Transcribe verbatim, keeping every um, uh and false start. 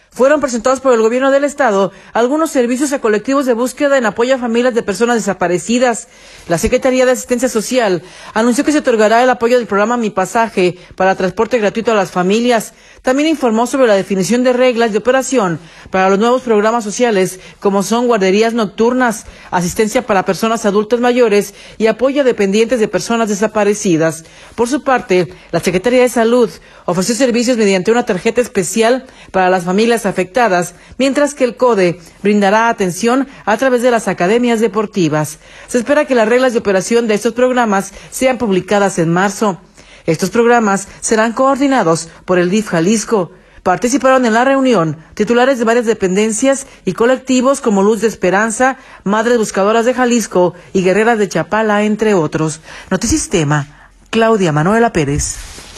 Fueron presentados por el gobierno del estado algunos servicios a colectivos de búsqueda en apoyo a familias de personas desaparecidas. La Secretaría de Asistencia Social anunció que se otorgará el apoyo del programa Mi Pasaje para transporte gratuito a las familias. También informó sobre la definición de reglas de operación para los nuevos programas sociales, como son guarderías nocturnas, asistencia para personas adultas mayores y apoyo a dependientes de personas desaparecidas. Por su parte, la Secretaría de Salud ofreció servicios mediante una tarjeta especial para las familias afectadas, mientras que el CODE brindará atención a través de las academias deportivas. Se espera que las reglas de operación de estos programas sean publicadas en marzo. Estos programas serán coordinados por el D I F Jalisco. Participaron en la reunión titulares de varias dependencias y colectivos como Luz de Esperanza, Madres Buscadoras de Jalisco y Guerreras de Chapala, entre otros. Notisistema, Claudia Manuela Pérez.